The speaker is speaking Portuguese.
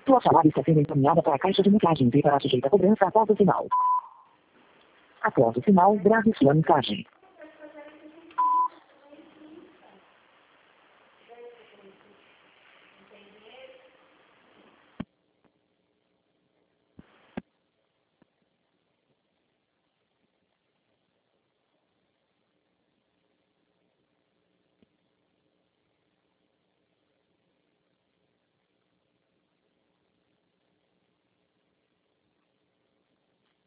Sua chamada está sendo encaminhada para a caixa de mensagens e para sujeita a cobrança após o sinal. Após o sinal, grave sua mensagem.